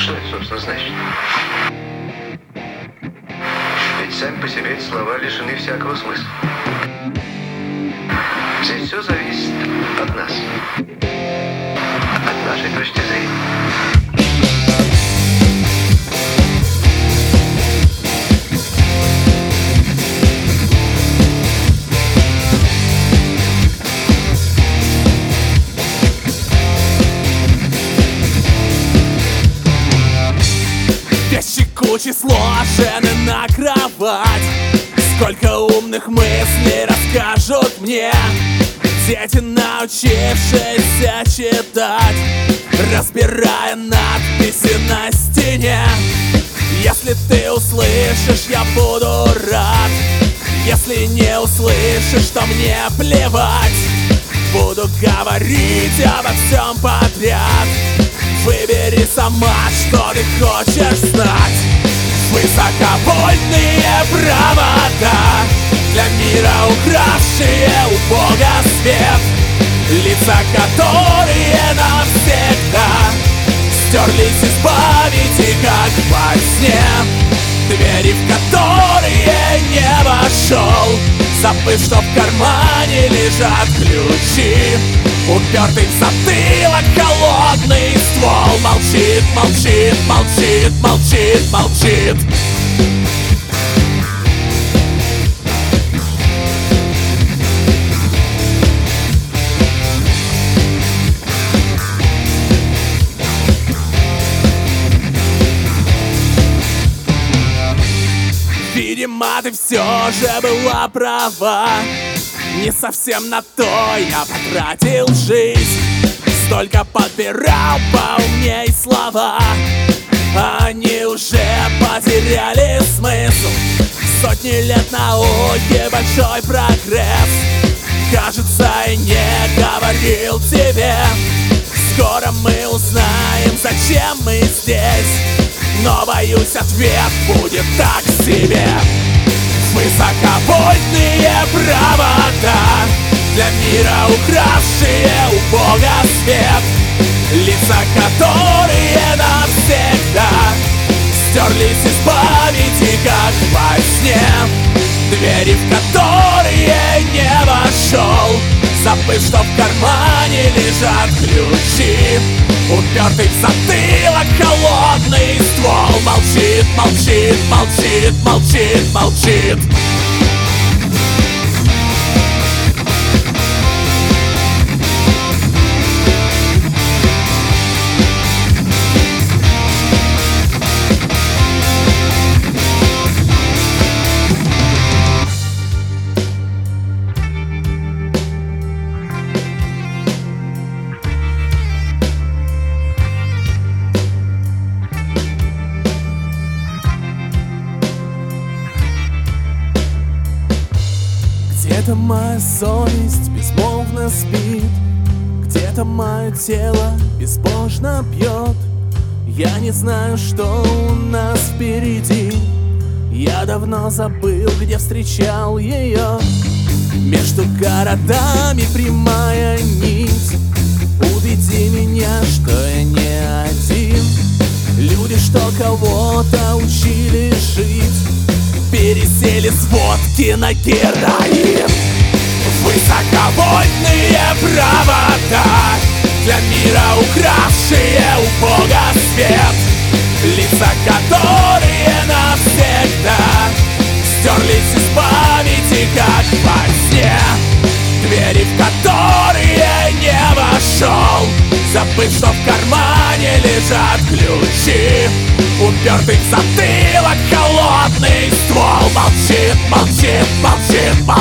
Что это, собственно, значит? Ведь сами по себе эти слова лишены всякого смысла. Здесь все зависит от нас, от нашей точки зрения. Вещи кучи сложены на кровать. Сколько умных мыслей расскажут мне дети, научившиеся читать, разбирая надписи на стене. Если ты услышишь, я буду рад. Если не услышишь, то мне плевать. Буду говорить обо всем подряд. Выбери сама, что ты хочешь знать. Высоковольтные провода, для мира укравшие у Бога свет, лица, которые навсегда стерлись из памяти, как во сне. Двери, в которые не вошел, забыв, что в кармане лежат ключи. Упертый в затылок холодный ствол молчит, молчит, молчит, молчит, молчит. Видимо, ты все же была права. Не совсем на то я потратил жизнь. Столько подбирал поумней слова, они уже потеряли смысл. Сотни лет науки, большой прогресс. Кажется, я не говорил тебе. Скоро мы узнаем, зачем мы здесь. Но, боюсь, ответ будет так себе. Высоковольтные провода, для мира укравшие у Бога свет, лица, которые навсегда стерлись из памяти, как во сне. Двери, в которые не вошел, забыв, что в кармане лежат ключи. Упертый в затылок холодный ствол молчит, молчит, молчит, молчит, молчит. Где-то моя совесть безмолвно спит, где-то мое тело безбожно бьет. Я не знаю, что у нас впереди. Я давно забыл, где встречал ее. Между городами прямая нить. Убеди меня, что я не один. Люди, что кого-то учили жить, пересели с водки на героин. Высоковольтные провода, для мира укравшие у Бога свет, лица, которые навсегда стерлись из памяти, как во сне. Двери, в которые не вошел, забыв, что в кармане лежат ключи. Упертый в затылок холодный ствол молчит, молчит, молчит, молчит.